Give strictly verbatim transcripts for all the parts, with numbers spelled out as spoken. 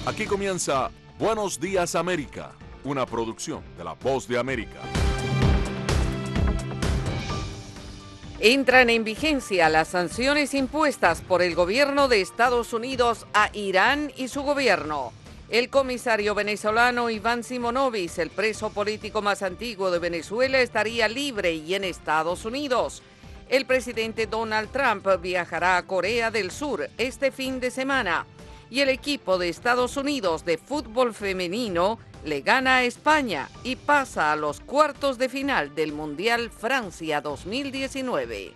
Aquí comienza Buenos Días América, una producción de La Voz de América. Entran en vigencia las sanciones impuestas por el gobierno de Estados Unidos a Irán y su gobierno. El comisario venezolano Iván Simonovic, el preso político más antiguo de Venezuela, estaría libre y en Estados Unidos. El presidente Donald Trump viajará a Corea del Sur este fin de semana. Y el equipo de Estados Unidos de fútbol femenino le gana a España y pasa a los cuartos de final del Mundial Francia dos mil diecinueve.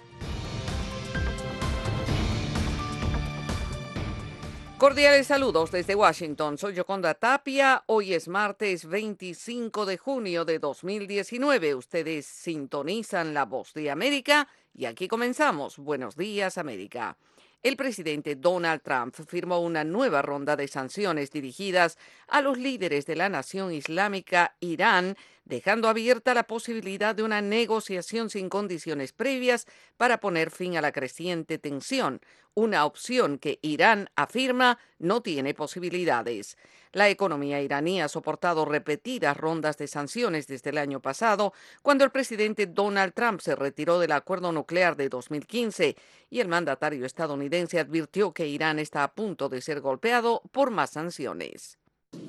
Cordiales saludos desde Washington. Soy Yoconda Tapia. Hoy es martes veinticinco de junio de dos mil diecinueve. Ustedes sintonizan La Voz de América y aquí comenzamos. Buenos días, América. El presidente Donald Trump firmó una nueva ronda de sanciones dirigidas a los líderes de la nación islámica Irán, dejando abierta la posibilidad de una negociación sin condiciones previas para poner fin a la creciente tensión, una opción que Irán afirma no tiene posibilidades. La economía iraní ha soportado repetidas rondas de sanciones desde el año pasado, cuando el presidente Donald Trump se retiró del acuerdo nuclear de dos mil quince y el mandatario estadounidense advirtió que Irán está a punto de ser golpeado por más sanciones.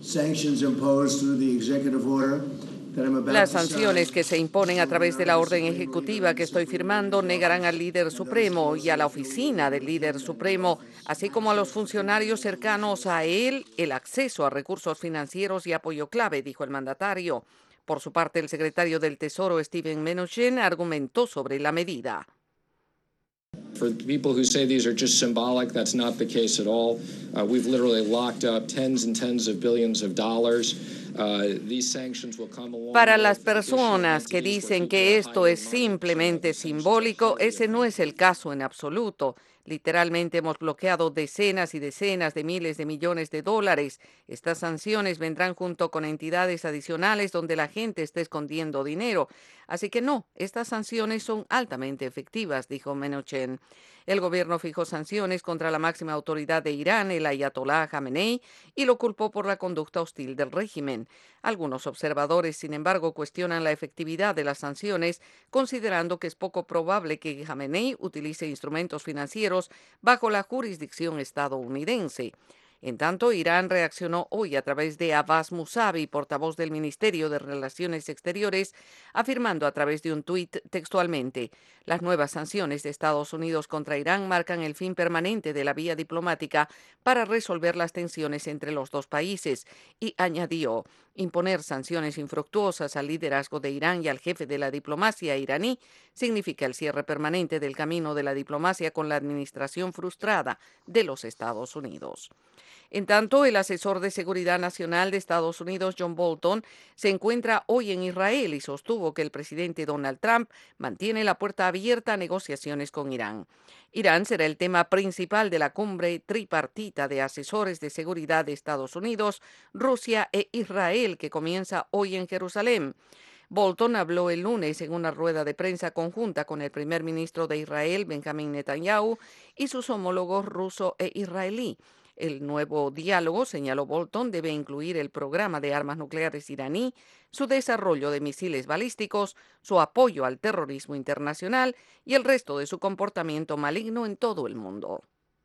Las sanciones que se imponen a través de la orden ejecutiva que estoy firmando negarán al líder supremo y a la oficina del líder supremo, así como a los funcionarios cercanos a él, el acceso a recursos financieros y apoyo clave, dijo el mandatario. Por su parte, el secretario del Tesoro, Steven Mnuchin, argumentó sobre la medida. For people who say these are just symbolic, that's not the case at all. Uh, we've literally locked up tens and tens of billions of dollars. Uh, these sanctions will come along. Para las personas que dicen que esto es simplemente simbólico, ese no es el caso en absoluto. Literalmente hemos bloqueado decenas y decenas de miles de millones de dólares. Estas sanciones vendrán junto con entidades adicionales donde la gente está escondiendo dinero. Así que no, estas sanciones son altamente efectivas, dijo Mnuchin. El gobierno fijó sanciones contra la máxima autoridad de Irán, el ayatolá Jamenei, y lo culpó por la conducta hostil del régimen. Algunos observadores, sin embargo, cuestionan la efectividad de las sanciones, considerando que es poco probable que Jamenei utilice instrumentos financieros bajo la jurisdicción estadounidense. En tanto, Irán reaccionó hoy a través de Abbas Mousavi, portavoz del Ministerio de Relaciones Exteriores, afirmando a través de un tuit textualmente: las nuevas sanciones de Estados Unidos contra Irán marcan el fin permanente de la vía diplomática para resolver las tensiones entre los dos países, y añadió: imponer sanciones infructuosas al liderazgo de Irán y al jefe de la diplomacia iraní significa el cierre permanente del camino de la diplomacia con la administración frustrada de los Estados Unidos. En tanto, el asesor de Seguridad Nacional de Estados Unidos, John Bolton, se encuentra hoy en Israel y sostuvo que el presidente Donald Trump mantiene la puerta abierta a negociaciones con Irán. Irán será el tema principal de la cumbre tripartita de asesores de seguridad de Estados Unidos, Rusia e Israel, que comienza hoy en Jerusalén. Bolton habló el lunes en una rueda de prensa conjunta con el primer ministro de Israel, Benjamin Netanyahu, y sus homólogos ruso e israelí. El nuevo diálogo, señaló Bolton, debe incluir el programa de armas nucleares iraní, su desarrollo de misiles balísticos, su apoyo al terrorismo internacional y el resto de su comportamiento maligno en todo el mundo.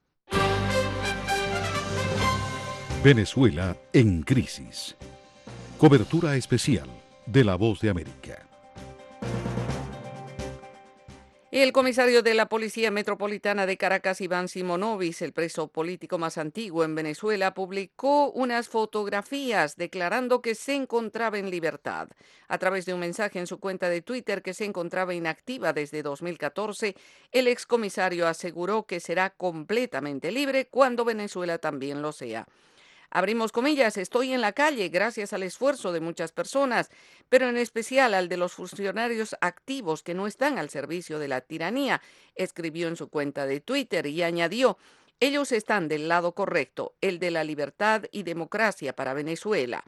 Venezuela en crisis. Cobertura especial de La Voz de América. El comisario de la Policía Metropolitana de Caracas, Iván Simonovic, el preso político más antiguo en Venezuela, publicó unas fotografías declarando que se encontraba en libertad. A través de un mensaje en su cuenta de Twitter, que se encontraba inactiva desde dos mil catorce, el excomisario aseguró que será completamente libre cuando Venezuela también lo sea. Abrimos comillas: estoy en la calle gracias al esfuerzo de muchas personas, pero en especial al de los funcionarios activos que no están al servicio de la tiranía, escribió en su cuenta de Twitter y añadió: ellos están del lado correcto, el de la libertad y democracia para Venezuela.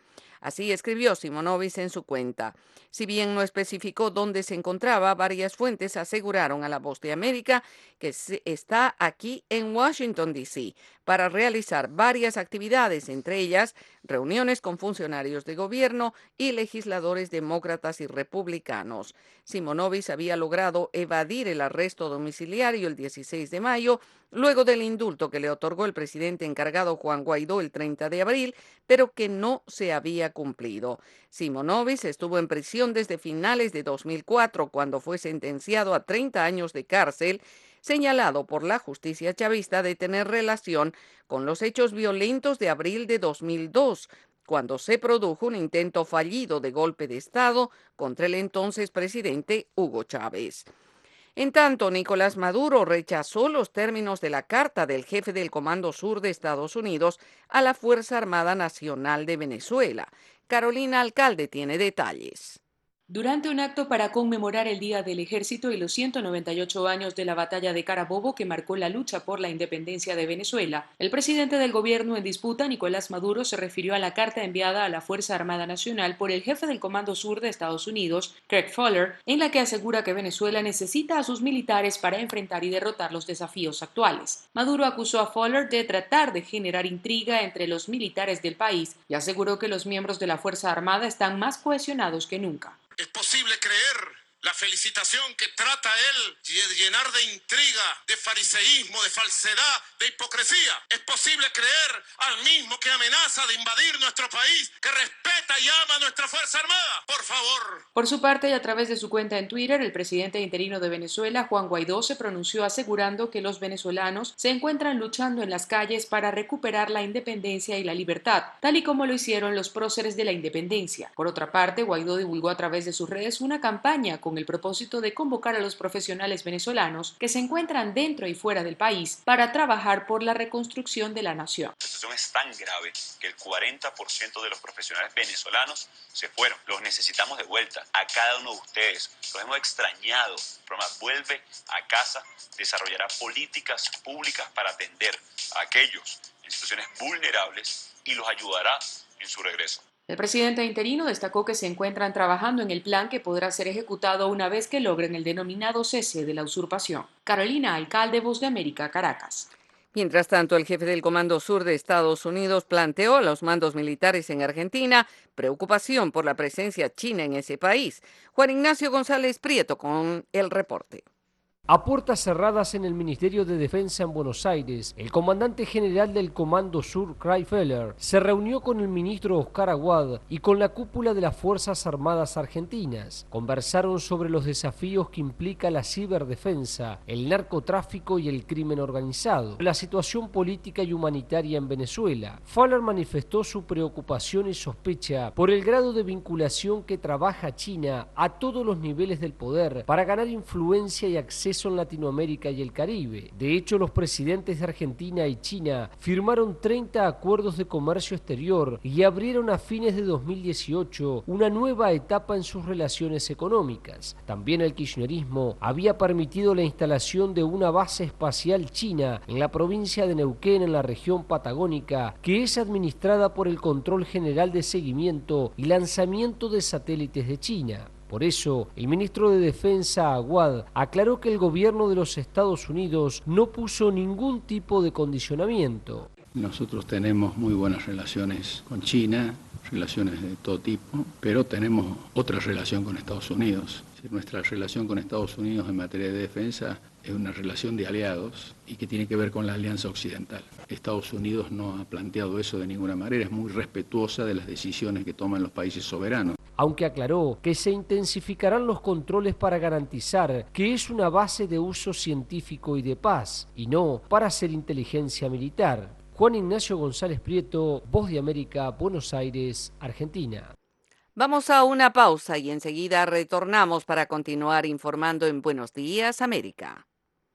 Así escribió Simonovic en su cuenta. Si bien no especificó dónde se encontraba, varias fuentes aseguraron a La Voz de América que está aquí en Washington, D C para realizar varias actividades, entre ellas reuniones con funcionarios de gobierno y legisladores demócratas y republicanos. Simonovic había logrado evadir el arresto domiciliario el dieciséis de mayo, luego del indulto que le otorgó el presidente encargado Juan Guaidó el treinta de abril, pero que no se había cumplido. Simonovic estuvo en prisión desde finales de dos mil cuatro, cuando fue sentenciado a treinta años de cárcel, señalado por la justicia chavista de tener relación con los hechos violentos de abril de dos mil dos, cuando se produjo un intento fallido de golpe de Estado contra el entonces presidente Hugo Chávez. En tanto, Nicolás Maduro rechazó los términos de la carta del jefe del Comando Sur de Estados Unidos a la Fuerza Armada Nacional de Venezuela. Carolina Alcalde tiene detalles. Durante un acto para conmemorar el Día del Ejército y los ciento noventa y ocho años de la Batalla de Carabobo, que marcó la lucha por la independencia de Venezuela, el presidente del gobierno en disputa, Nicolás Maduro, se refirió a la carta enviada a la Fuerza Armada Nacional por el jefe del Comando Sur de Estados Unidos, Craig Fowler, en la que asegura que Venezuela necesita a sus militares para enfrentar y derrotar los desafíos actuales. Maduro acusó a Fowler de tratar de generar intriga entre los militares del país y aseguró que los miembros de la Fuerza Armada están más cohesionados que nunca. Es posible creer la felicitación que trata él de llenar de intriga, de fariseísmo, de falsedad, de hipocresía. Es posible creer al mismo que amenaza de invadir nuestro país, que respeta y ama a nuestra Fuerza Armada. Por favor. Por su parte, y a través de su cuenta en Twitter, el presidente interino de Venezuela, Juan Guaidó, se pronunció asegurando que los venezolanos se encuentran luchando en las calles para recuperar la independencia y la libertad, tal y como lo hicieron los próceres de la independencia. Por otra parte, Guaidó divulgó a través de sus redes una campaña con el propósito de convocar a los profesionales venezolanos que se encuentran dentro y fuera del país para trabajar por la reconstrucción de la nación. La situación es tan grave que el cuarenta por ciento de los profesionales venezolanos se fueron. Los necesitamos de vuelta, a cada uno de ustedes. Los hemos extrañado. El programa Vuelve a Casa desarrollará políticas públicas para atender a aquellos en situaciones vulnerables y los ayudará en su regreso. El presidente interino destacó que se encuentran trabajando en el plan que podrá ser ejecutado una vez que logren el denominado cese de la usurpación. Carolina Alcalde, Voz de América, Caracas. Mientras tanto, el jefe del Comando Sur de Estados Unidos planteó a los mandos militares en Argentina preocupación por la presencia china en ese país. Juan Ignacio González Prieto con el reporte. A puertas cerradas en el Ministerio de Defensa en Buenos Aires, el comandante general del Comando Sur, Craig Fowler, se reunió con el ministro Oscar Aguad y con la cúpula de las Fuerzas Armadas Argentinas. Conversaron sobre los desafíos que implica la ciberdefensa, el narcotráfico y el crimen organizado, la situación política y humanitaria en Venezuela. Fowler manifestó su preocupación y sospecha por el grado de vinculación que trabaja China a todos los niveles del poder para ganar influencia y acceso en Latinoamérica y el Caribe. De hecho, los presidentes de Argentina y China firmaron treinta acuerdos de comercio exterior y abrieron a fines de dos mil dieciocho una nueva etapa en sus relaciones económicas. También el kirchnerismo había permitido la instalación de una base espacial china en la provincia de Neuquén, en la región patagónica, que es administrada por el Control General de Seguimiento y Lanzamiento de Satélites de China. Por eso, el ministro de Defensa, Aguad, aclaró que el gobierno de los Estados Unidos no puso ningún tipo de condicionamiento. Nosotros tenemos muy buenas relaciones con China, relaciones de todo tipo, pero tenemos otra relación con Estados Unidos. Nuestra relación con Estados Unidos en materia de defensa es una relación de aliados y que tiene que ver con la Alianza Occidental. Estados Unidos no ha planteado eso de ninguna manera, es muy respetuosa de las decisiones que toman los países soberanos. Aunque aclaró que se intensificarán los controles para garantizar que es una base de uso científico y de paz, y no para hacer inteligencia militar. Juan Ignacio González Prieto, Voz de América, Buenos Aires, Argentina. Vamos a una pausa y enseguida retornamos para continuar informando en Buenos Días, América.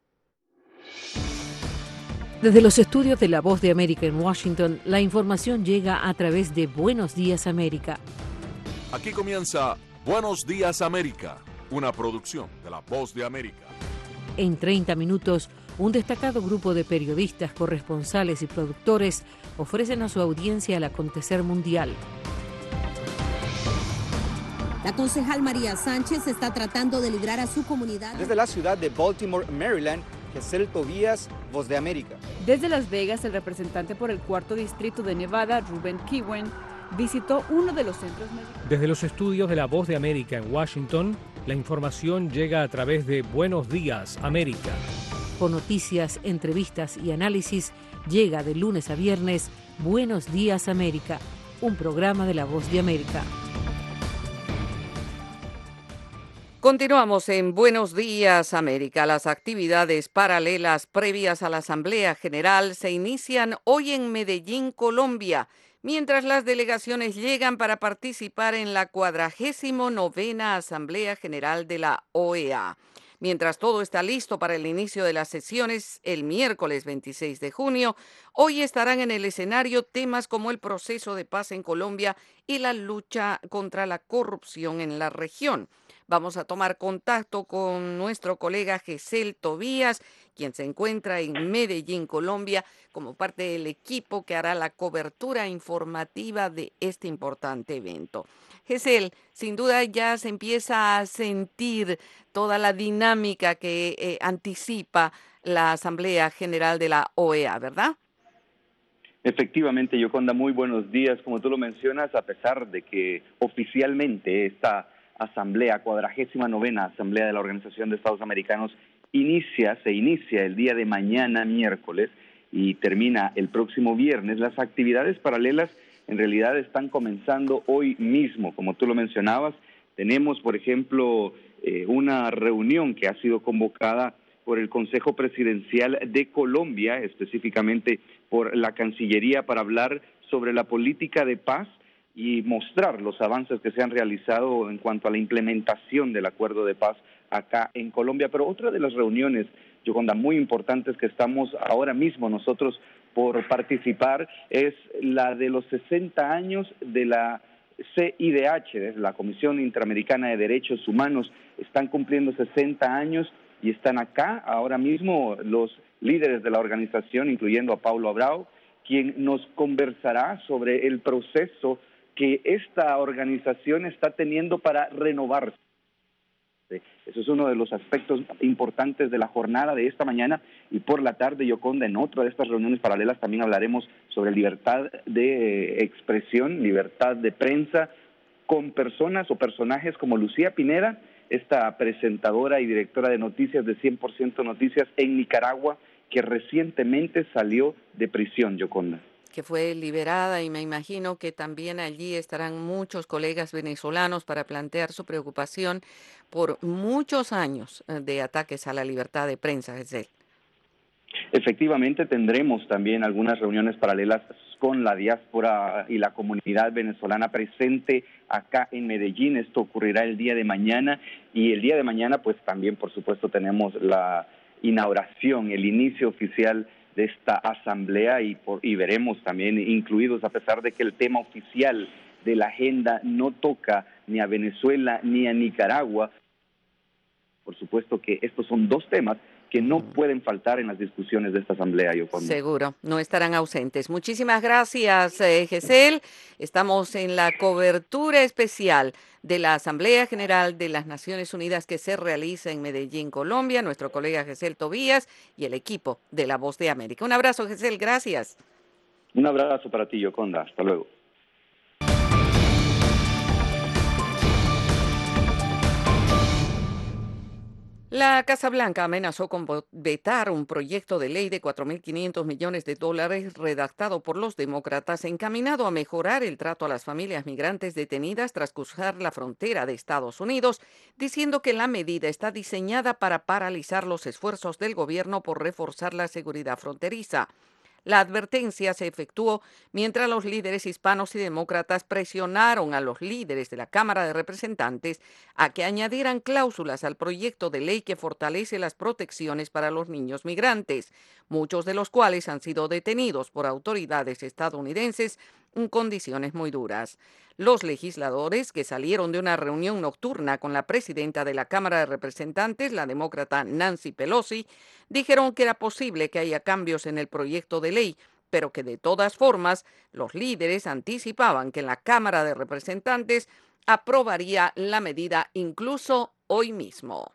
Desde los estudios de La Voz de América en Washington, la información llega a través de Buenos Días, América. Aquí comienza Buenos Días, América, una producción de La Voz de América. En treinta minutos, un destacado grupo de periodistas, corresponsales y productores ofrecen a su audiencia el acontecer mundial. La concejal María Sánchez está tratando de librar a su comunidad. Desde la ciudad de Baltimore, Maryland, Gesell Tobías, Voz de América. Desde Las Vegas, el representante por el cuarto distrito de Nevada, Ruben Kiwen, visitó uno de los centros médicos. Desde los estudios de La Voz de América en Washington, la información llega a través de Buenos Días, América. Con noticias, entrevistas y análisis, llega de lunes a viernes Buenos Días, América, un programa de La Voz de América. Continuamos en Buenos Días, América. Las actividades paralelas previas a la Asamblea General se inician hoy en Medellín, Colombia, mientras las delegaciones llegan para participar en la cuadragésimo novena Asamblea General de la O E A. Mientras todo está listo para el inicio de las sesiones el miércoles veintiséis de junio, hoy estarán en el escenario temas como el proceso de paz en Colombia y la lucha contra la corrupción en la región. Vamos a tomar contacto con nuestro colega Gesell Tobías, quien se encuentra en Medellín, Colombia, como parte del equipo que hará la cobertura informativa de este importante evento. Gesell, sin duda ya se empieza a sentir toda la dinámica que eh, anticipa la Asamblea General de la O E A, ¿verdad? Efectivamente, Yoconda, muy buenos días. Como tú lo mencionas, a pesar de que oficialmente esta Asamblea, cuadragésima novena Asamblea de la Organización de Estados Americanos, inicia, se inicia el día de mañana, miércoles, y termina el próximo viernes. Las actividades paralelas en realidad están comenzando hoy mismo, como tú lo mencionabas. Tenemos, por ejemplo, eh, una reunión que ha sido convocada por el Consejo Presidencial de Colombia, específicamente por la Cancillería, para hablar sobre la política de paz y mostrar los avances que se han realizado en cuanto a la implementación del acuerdo de paz acá en Colombia. Pero otra de las reuniones, Yoconda, muy importantes que estamos ahora mismo nosotros por participar es la de los sesenta años de la C I D H, la Comisión Interamericana de Derechos Humanos. Están cumpliendo sesenta años y están acá ahora mismo los líderes de la organización, incluyendo a Paulo Abrao, quien nos conversará sobre el proceso que esta organización está teniendo para renovarse. Eso es uno de los aspectos importantes de la jornada de esta mañana, y por la tarde, Yoconda, en otra de estas reuniones paralelas también hablaremos sobre libertad de expresión, libertad de prensa, con personas o personajes como Lucía Pineda, esta presentadora y directora de noticias de cien por ciento Noticias en Nicaragua, que recientemente salió de prisión, Yoconda. Que fue liberada, y me imagino que también allí estarán muchos colegas venezolanos para plantear su preocupación por muchos años de ataques a la libertad de prensa, Gesell. Efectivamente, tendremos también algunas reuniones paralelas con la diáspora y la comunidad venezolana presente acá en Medellín. Esto ocurrirá el día de mañana, y el día de mañana pues también, por supuesto, tenemos la inauguración, el inicio oficial de esta asamblea, y, por, y veremos también incluidos, a pesar de que el tema oficial de la agenda no toca ni a Venezuela ni a Nicaragua. Por supuesto que estos son dos temas que no pueden faltar en las discusiones de esta asamblea, Yoconda. Seguro, no estarán ausentes. Muchísimas gracias, eh, Gesell. Estamos en la cobertura especial de la Asamblea General de las Naciones Unidas que se realiza en Medellín, Colombia. Nuestro colega Gesell Tobías y el equipo de La Voz de América. Un abrazo, Gesell, gracias. Un abrazo para ti, Yoconda. Hasta luego. La Casa Blanca amenazó con vetar un proyecto de ley de cuatro mil quinientos millones de dólares redactado por los demócratas encaminado a mejorar el trato a las familias migrantes detenidas tras cruzar la frontera de Estados Unidos, diciendo que la medida está diseñada para paralizar los esfuerzos del gobierno por reforzar la seguridad fronteriza. La advertencia se efectuó mientras los líderes hispanos y demócratas presionaron a los líderes de la Cámara de Representantes a que añadieran cláusulas al proyecto de ley que fortalece las protecciones para los niños migrantes, muchos de los cuales han sido detenidos por autoridades estadounidenses en condiciones muy duras. Los legisladores, que salieron de una reunión nocturna con la presidenta de la Cámara de Representantes, la demócrata Nancy Pelosi, dijeron que era posible que haya cambios en el proyecto de ley, pero que de todas formas los líderes anticipaban que en la Cámara de Representantes aprobaría la medida incluso hoy mismo.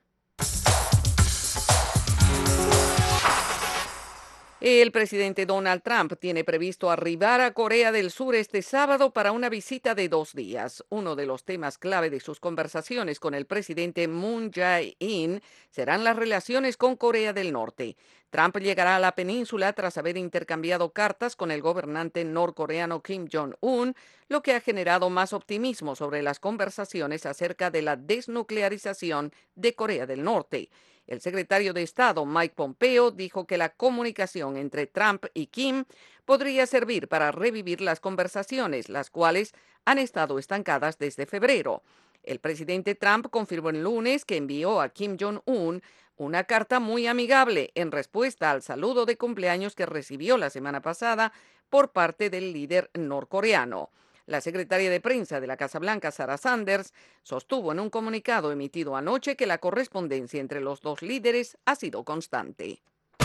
El presidente Donald Trump tiene previsto arribar a Corea del Sur este sábado para una visita de dos días. Uno de los temas clave de sus conversaciones con el presidente Moon Jae-in serán las relaciones con Corea del Norte. Trump llegará a la península tras haber intercambiado cartas con el gobernante norcoreano Kim Jong-un, lo que ha generado más optimismo sobre las conversaciones acerca de la desnuclearización de Corea del Norte. El secretario de Estado, Mike Pompeo, dijo que la comunicación entre Trump y Kim podría servir para revivir las conversaciones, las cuales han estado estancadas desde febrero. El presidente Trump confirmó el lunes que envió a Kim Jong-un una carta muy amigable en respuesta al saludo de cumpleaños que recibió la semana pasada por parte del líder norcoreano. La secretaria de prensa de la Casa Blanca, Sarah Sanders, sostuvo en un comunicado emitido anoche que la correspondencia entre los dos líderes ha sido constante.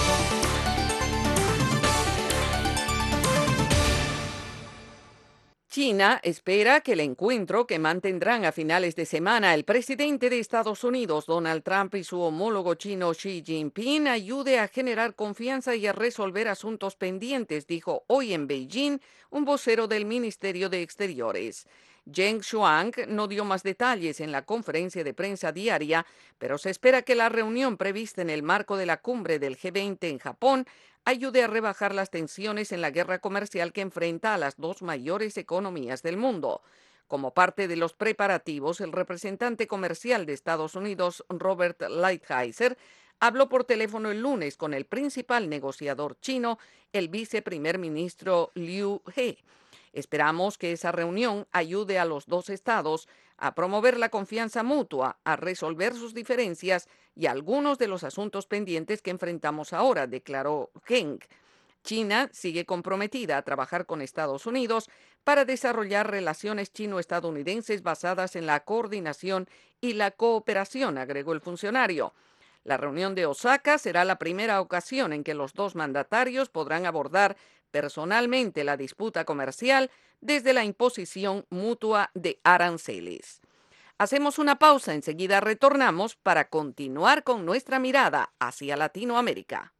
China espera que el encuentro que mantendrán a finales de semana el presidente de Estados Unidos, Donald Trump, y su homólogo chino Xi Jinping ayude a generar confianza y a resolver asuntos pendientes, dijo hoy en Beijing un vocero del Ministerio de Exteriores. Zheng Xuang no dio más detalles en la conferencia de prensa diaria, pero se espera que la reunión prevista en el marco de la cumbre del G veinte en Japón ayude a rebajar las tensiones en la guerra comercial que enfrenta a las dos mayores economías del mundo. Como parte de los preparativos, el representante comercial de Estados Unidos, Robert Lighthizer, habló por teléfono el lunes con el principal negociador chino, el viceprimer ministro Liu He. Esperamos que esa reunión ayude a los dos estados a promover la confianza mutua, a resolver sus diferencias y algunos de los asuntos pendientes que enfrentamos ahora, declaró Geng. China sigue comprometida a trabajar con Estados Unidos para desarrollar relaciones chino-estadounidenses basadas en la coordinación y la cooperación, agregó el funcionario. La reunión de Osaka será la primera ocasión en que los dos mandatarios podrán abordar personalmente la disputa comercial desde la imposición mutua de aranceles. Hacemos una pausa, enseguida retornamos para continuar con nuestra mirada hacia Latinoamérica.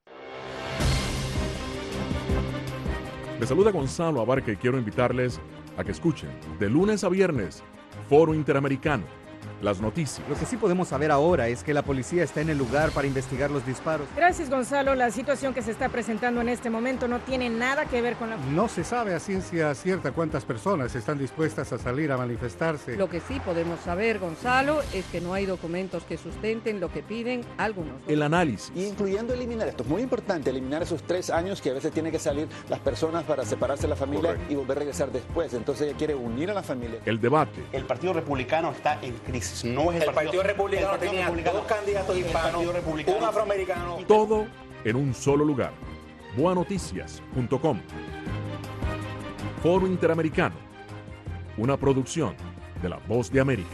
Les saluda Gonzalo Abarca y quiero invitarles a que escuchen de lunes a viernes Foro Interamericano. Las noticias. Lo que sí podemos saber ahora es que la policía está en el lugar para investigar los disparos. Gracias, Gonzalo. La situación que se está presentando en este momento no tiene nada que ver con la... No se sabe a ciencia cierta cuántas personas están dispuestas a salir a manifestarse. Lo que sí podemos saber, Gonzalo, es que no hay documentos que sustenten lo que piden algunos. El análisis. Y incluyendo eliminar, esto es muy importante, eliminar esos tres años que a veces tienen que salir las personas para separarse de la familia. Correcto. Y volver a regresar después. Entonces ella quiere unir a la familia. El debate. El Partido Republicano está en crisis. No es el, el Partido, partido Republicano el partido tenía republicano, dos candidatos hispanos, un afroamericano. Todo en un solo lugar. boa noticias punto com. Foro Interamericano. Una producción de La Voz de América.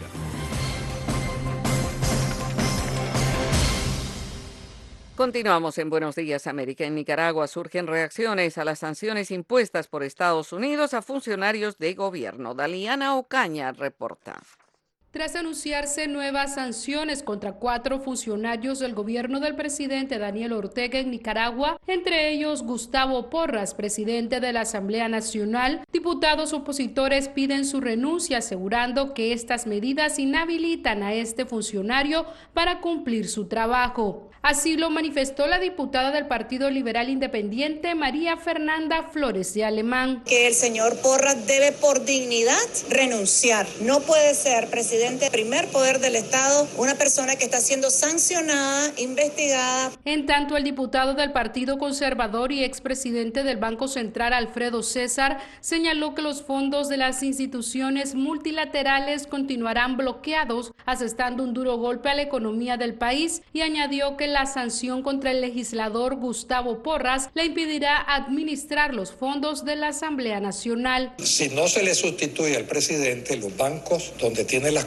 Continuamos en Buenos Días América. En Nicaragua surgen reacciones a las sanciones impuestas por Estados Unidos a funcionarios de gobierno. Daliana Ocaña reporta. Tras anunciarse nuevas sanciones contra cuatro funcionarios del gobierno del presidente Daniel Ortega en Nicaragua, entre ellos Gustavo Porras, presidente de la Asamblea Nacional, diputados opositores piden su renuncia, asegurando que estas medidas inhabilitan a este funcionario para cumplir su trabajo. Así lo manifestó la diputada del Partido Liberal Independiente, María Fernanda Flores de Alemán. Que el señor Porras debe por dignidad renunciar. No puede ser presidente del primer poder del Estado una persona que está siendo sancionada, investigada. En tanto, el diputado del Partido Conservador y expresidente del Banco Central, Alfredo César, señaló que los fondos de las instituciones multilaterales continuarán bloqueados, asestando un duro golpe a la economía del país, y añadió que la sanción contra el legislador Gustavo Porras le impedirá administrar los fondos de la Asamblea Nacional. Si no se le sustituye al presidente, los bancos donde tiene las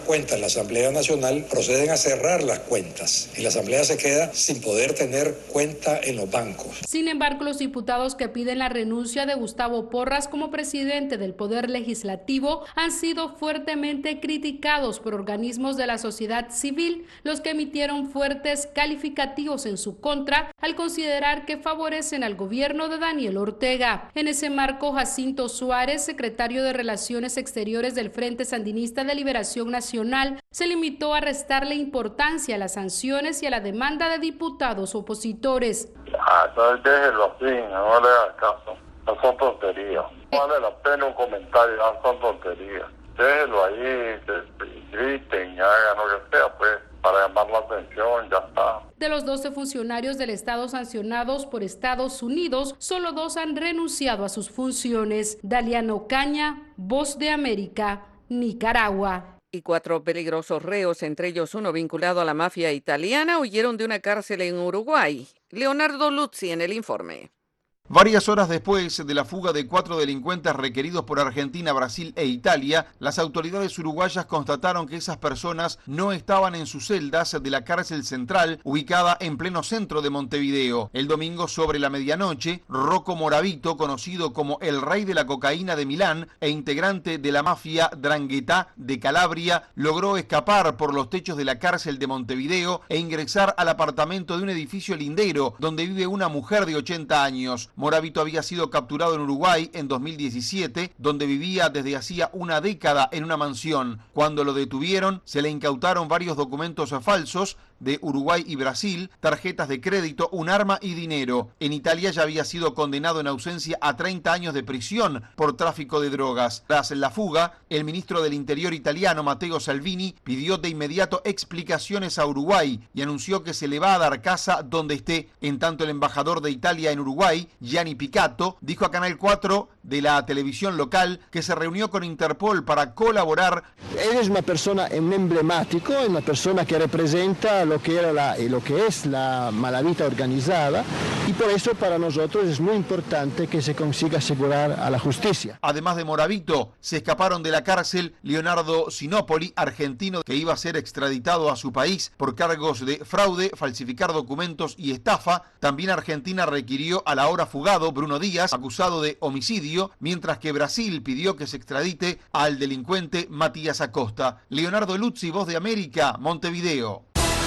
cuentas la Asamblea Nacional, proceden a cerrar las cuentas y la Asamblea se queda sin poder tener cuenta en los bancos. Sin embargo, los diputados que piden la renuncia de Gustavo Porras como presidente del Poder Legislativo han sido fuertemente criticados por organismos de la sociedad civil, los que emitieron fuertes calificativos en su contra al considerar que favorecen al gobierno de Daniel Ortega. En ese marco, Jacinto Suárez, secretario de Relaciones Exteriores del Frente Sandinista de Liberación Nacional, se limitó a restarle importancia a las sanciones y a la demanda de diputados opositores. Ah, entonces déjelo así, no le haga caso, no son tonterías, no vale la pena un comentario, no son tonterías, déjelo ahí, griten y hagan lo que sea, pues, para llamar la atención, ya está. De los doce funcionarios del Estado sancionados por Estados Unidos, solo dos han renunciado a sus funciones. Daliana Ocaña, Voz de América, Nicaragua. Y cuatro peligrosos reos, entre ellos uno vinculado a la mafia italiana, huyeron de una cárcel en Uruguay. Leonardo Luzzi en el informe. Varias horas después de la fuga de cuatro delincuentes requeridos por Argentina, Brasil e Italia, las autoridades uruguayas constataron que esas personas no estaban en sus celdas de la cárcel central ubicada en pleno centro de Montevideo. El domingo sobre la medianoche, Rocco Moravito, conocido como el rey de la cocaína de Milán e integrante de la mafia 'Ndrangheta de Calabria, logró escapar por los techos de la cárcel de Montevideo e ingresar al apartamento de un edificio lindero donde vive una mujer de ochenta años. Moravito había sido capturado en Uruguay en dos mil diecisiete, donde vivía desde hacía una década en una mansión. Cuando lo detuvieron, se le incautaron varios documentos falsos de Uruguay y Brasil, tarjetas de crédito, un arma y dinero. En Italia ya había sido condenado en ausencia a treinta años de prisión por tráfico de drogas. Tras la fuga, el ministro del Interior italiano, Matteo Salvini, pidió de inmediato explicaciones a Uruguay y anunció que se le va a dar casa donde esté. En tanto, el embajador de Italia en Uruguay, Gianni Picato, dijo a Canal cuatro de la televisión local que se reunió con Interpol para colaborar. Él es una persona, un emblemático, es una persona que representa lo que era la, lo que es la malavita organizada, y por eso para nosotros es muy importante que se consiga asegurar a la justicia. Además de Moravito, se escaparon de la cárcel Leonardo Sinopoli, argentino que iba a ser extraditado a su país por cargos de fraude, falsificar documentos y estafa. También Argentina requirió al ahora fugado Bruno Díaz, acusado de homicidio, mientras que Brasil pidió que se extradite al delincuente Matías Acosta. Leonardo Luzzi, Voz de América, Montevideo.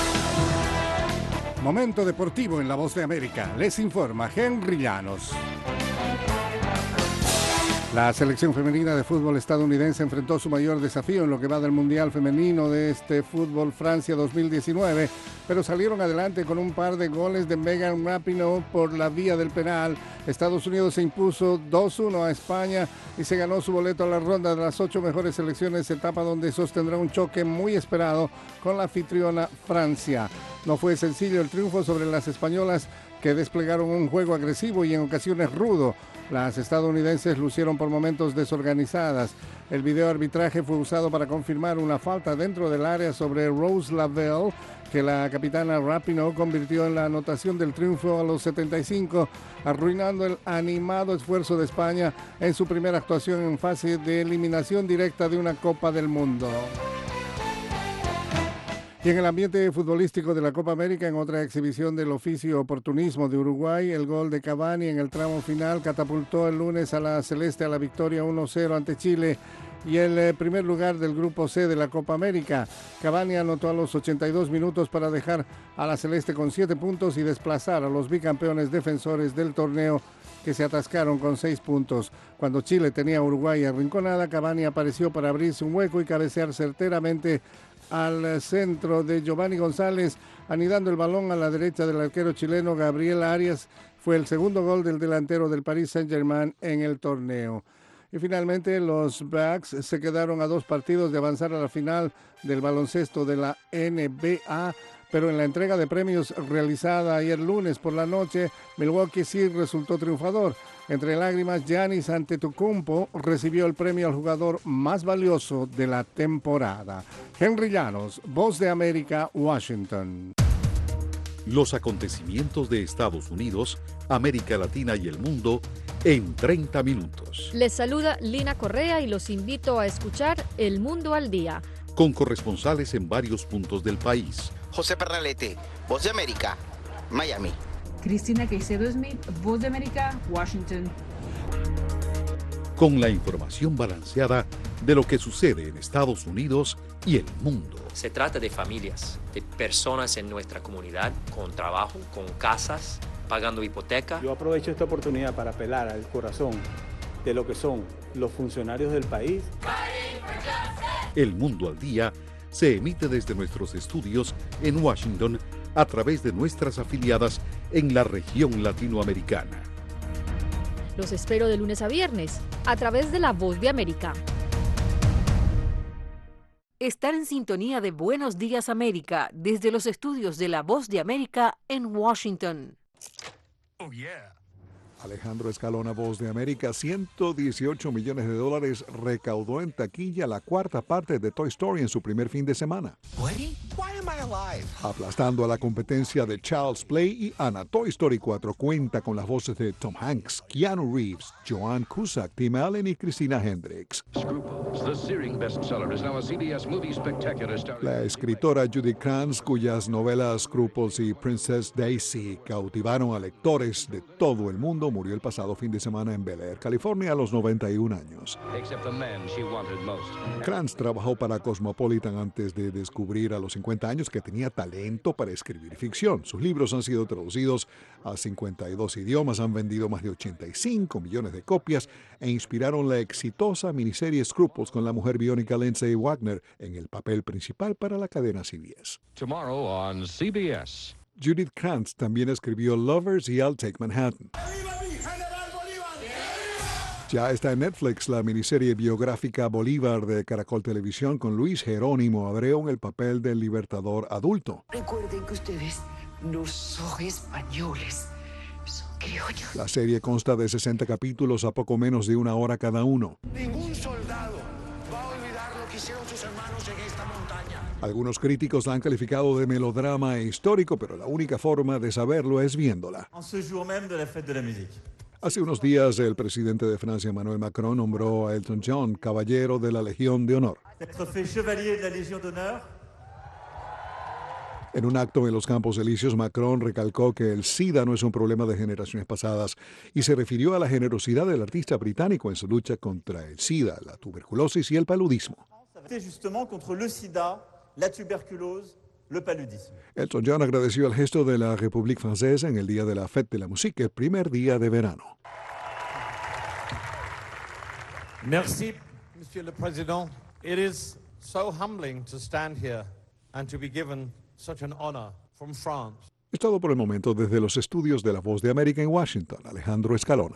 Momento deportivo en La Voz de América. Les informa Henry Llanos. La selección femenina de fútbol estadounidense enfrentó su mayor desafío en lo que va del Mundial Femenino de este fútbol Francia dos mil diecinueve, pero salieron adelante con un par de goles de Megan Rapinoe por la vía del penal. Estados Unidos se impuso dos uno a España y se ganó su boleto a la ronda de las ocho mejores selecciones, etapa donde sostendrá un choque muy esperado con la anfitriona Francia. No fue sencillo el triunfo sobre las españolas, que desplegaron un juego agresivo y en ocasiones rudo. Las estadounidenses lucieron por momentos desorganizadas. El video arbitraje fue usado para confirmar una falta dentro del área sobre Rose Lavelle, que la capitana Rapinoe convirtió en la anotación del triunfo a los setenta y cinco, arruinando el animado esfuerzo de España en su primera actuación en fase de eliminación directa de una Copa del Mundo. Y en el ambiente futbolístico de la Copa América, en otra exhibición del oficio oportunismo de Uruguay, el gol de Cavani en el tramo final catapultó el lunes a la Celeste a la victoria uno cero ante Chile y el primer lugar del Grupo C de la Copa América. Cavani anotó a los ochenta y dos minutos para dejar a la Celeste con siete puntos y desplazar a los bicampeones defensores del torneo, que se atascaron con seis puntos. Cuando Chile tenía a Uruguay arrinconada, Cavani apareció para abrirse un hueco y cabecear certeramente al centro de Giovanni González, anidando el balón a la derecha del arquero chileno Gabriel Arias. Fue el segundo gol del delantero del Paris Saint-Germain en el torneo. Y finalmente los Bucks se quedaron a dos partidos de avanzar a la final del baloncesto de la N B A, pero en la entrega de premios realizada ayer lunes por la noche, Milwaukee sí resultó triunfador. Entre lágrimas, Giannis Antetokounmpo recibió el premio al jugador más valioso de la temporada. Henry Llanos, Voz de América, Washington. Los acontecimientos de Estados Unidos, América Latina y el mundo en treinta minutos. Les saluda Lina Correa y los invito a escuchar El Mundo al Día. con corresponsales en varios puntos del país. José Pernalete, Voz de América, Miami. Cristina Caicedo Smith, Voz de América, Washington. Con la información balanceada de lo que sucede en Estados Unidos y el mundo. Se trata de familias, de personas en nuestra comunidad, con trabajo, con casas, pagando hipoteca. Yo aprovecho esta oportunidad para apelar al corazón de lo que son los funcionarios del país. El Mundo al Día se emite desde nuestros estudios en Washington a través de nuestras afiliadas en la región latinoamericana. Los espero de lunes a viernes a través de La Voz de América. Estar en sintonía de Buenos Días América desde los estudios de La Voz de América en Washington. Oh, yeah. Alejandro Escalona, Voz de América, ciento dieciocho millones de dólares recaudó en taquilla la cuarta parte de Toy Story en su primer fin de semana. Woody, why am I alive? Aplastando a la competencia de Child's Play y Anna. Toy Story cuatro cuenta con las voces de Tom Hanks, Keanu Reeves, Joan Cusack, Tim Allen y Christina Hendricks. La escritora Judy Krantz, cuyas novelas Scruples y Princess Daisy cautivaron a lectores de todo el mundo, murió el pasado fin de semana en Bel Air, California, a los noventa y un años. Krantz trabajó para Cosmopolitan antes de descubrir a los cincuenta años que tenía talento para escribir ficción. Sus libros han sido traducidos a cincuenta y dos idiomas, han vendido más de ochenta y cinco millones de copias e inspiraron la exitosa miniserie Scruples con la mujer biónica Lindsay Wagner en el papel principal para la cadena C B S. Tomorrow on C B S. Judith Krantz también escribió Lovers y I'll Take Manhattan. Ya está en Netflix la miniserie biográfica Bolívar de Caracol Televisión con Luis Jerónimo Abreu en el papel del libertador adulto. Recuerden que ustedes no son españoles, son criollos. La serie consta de sesenta capítulos a poco menos de una hora cada uno. Ningún soldado va a olvidar lo que hicieron sus hermanos en esta montaña. Algunos críticos la han calificado de melodrama e histórico, pero la única forma de saberlo es viéndola. En ce jour même de la fête de la musique. Hace unos días, el presidente de Francia, Emmanuel Macron, nombró a Elton John caballero de la Legión de Honor. En un acto en los Campos Elíseos, Macron recalcó que el SIDA no es un problema de generaciones pasadas y se refirió a la generosidad del artista británico en su lucha contra el SIDA, la tuberculosis y el paludismo. Elton John agradeció el gesto de la République Française en el día de la Fête de la Musique, el primer día de verano. Merci, Monsieur le Président. It is so humbling to stand here and to be given such an honor from France. Es todo por el momento desde los estudios de La Voz de América en Washington. Alejandro Escalona.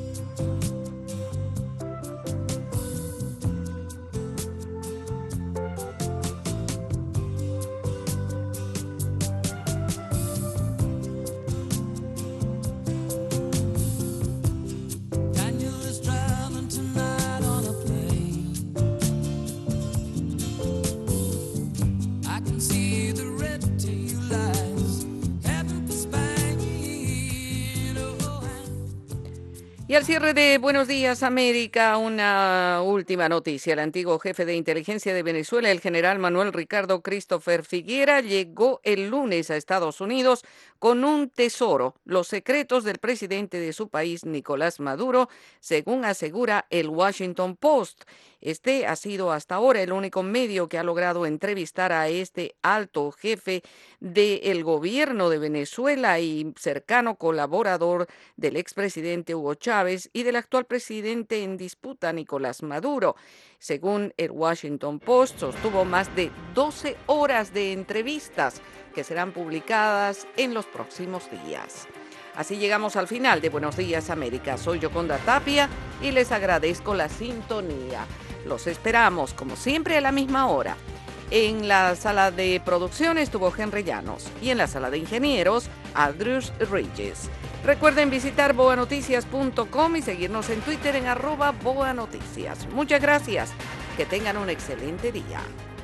Y al cierre de Buenos Días América, una última noticia. El antiguo jefe de inteligencia de Venezuela, el general Manuel Ricardo Christopher Figuera, llegó el lunes a Estados Unidos con un tesoro, los secretos del presidente de su país, Nicolás Maduro, según asegura el Washington Post. Este ha sido hasta ahora el único medio que ha logrado entrevistar a este alto jefe del gobierno de Venezuela y cercano colaborador del expresidente Hugo Chávez y del actual presidente en disputa, Nicolás Maduro. Según el Washington Post, sostuvo más de doce horas de entrevistas que serán publicadas en los próximos días. Así llegamos al final de Buenos Días América. Soy Yoconda Tapia y les agradezco la sintonía. Los esperamos, como siempre, a la misma hora. En la sala de producción estuvo Henry Llanos y en la sala de ingenieros, Andrews Ridges. Recuerden visitar boa noticias punto com y seguirnos en Twitter en arroba boanoticias. Muchas gracias. Que tengan un excelente día.